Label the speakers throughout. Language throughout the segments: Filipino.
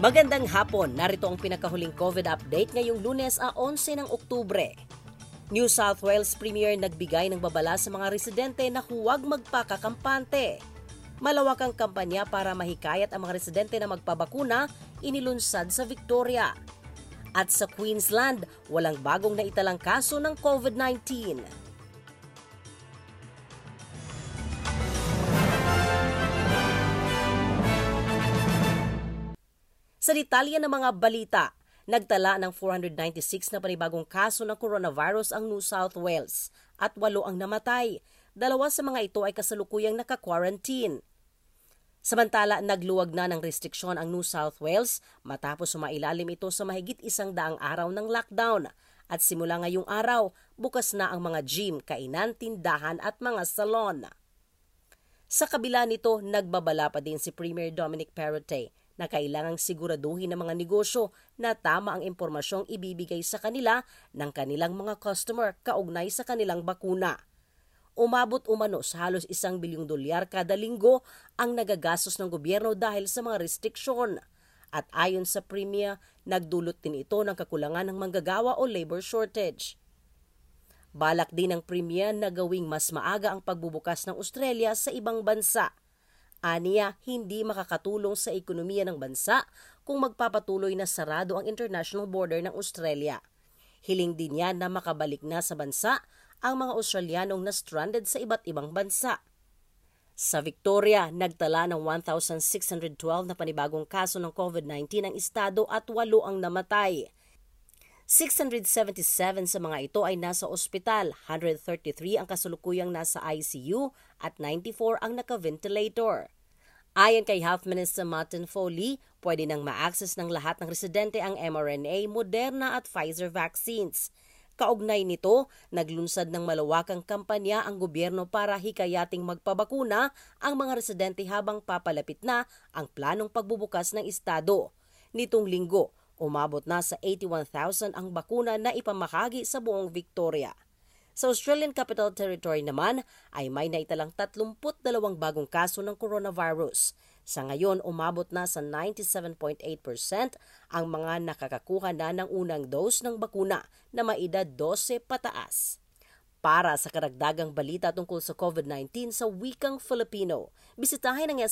Speaker 1: Magandang hapon, narito ang pinakahuling COVID update ngayong Lunes 11 ng Oktubre. New South Wales Premier nagbigay ng babala sa mga residente na huwag magpakakampante. Malawak ang kampanya para mahikayat ang mga residente na magpabakuna, inilunsad sa Victoria. At sa Queensland, walang bagong naitalang kaso ng COVID-19. Sa detalye ng mga balita, nagtala ng 496 na panibagong kaso ng coronavirus ang New South Wales at 8 ang namatay. 2 sa mga ito ay kasalukuyang naka-quarantine. Samantala, nagluwag na ng restriksyon ang New South Wales matapos sumailalim ito sa mahigit 100 araw ng lockdown. At simula ngayong araw, bukas na ang mga gym, kainan, tindahan at mga salon. Sa kabila nito, nagbabala pa din si Premier Dominic Perrottet na kailangang siguraduhin ng mga negosyo na tama ang impormasyong ibibigay sa kanila ng kanilang mga customer kaugnay sa kanilang bakuna. Umabot umano sa halos $1 bilyong kada linggo ang nagagastos ng gobyerno dahil sa mga restriksyon. At ayon sa Premier, nagdulot din ito ng kakulangan ng manggagawa o labor shortage. Balak din ng Premier na gawing mas maaga ang pagbubukas ng Australia sa ibang bansa. Aniya, hindi makakatulong sa ekonomiya ng bansa kung magpapatuloy na sarado ang international border ng Australia. Hiling din niya na makabalik na sa bansa ang mga Australianong na stranded sa iba't ibang bansa. Sa Victoria, nagtala ng 1,612 na panibagong kaso ng COVID-19 ang estado at 8 ang namatay. 677 sa mga ito ay nasa ospital, 133 ang kasulukuyang nasa ICU at 94 ang naka-ventilator. Ayon kay Health Minister Martin Foley, pwede nang ma-access ng lahat ng residente ang mRNA, Moderna at Pfizer vaccines. Kaugnay nito, naglunsad ng malawakang kampanya ang gobyerno para hikayating magpabakuna ang mga residente habang papalapit na ang planong pagbubukas ng estado. Nitong linggo, umabot na sa 81,000 ang bakuna na ipamahagi sa buong Victoria. Sa Australian Capital Territory naman ay may naitalang 32 bagong kaso ng coronavirus. Sa ngayon, umabot na sa 97.8% ang mga nakakakuha na ng unang dose ng bakuna na may edad 12 pataas. Para sa karagdagang balita tungkol sa COVID-19 sa wikang Filipino, bisitahin ang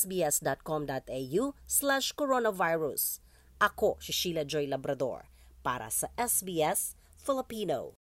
Speaker 1: sbs.com.au/coronavirus. Ako si Sheila Joy Labrador para sa SBS Filipino.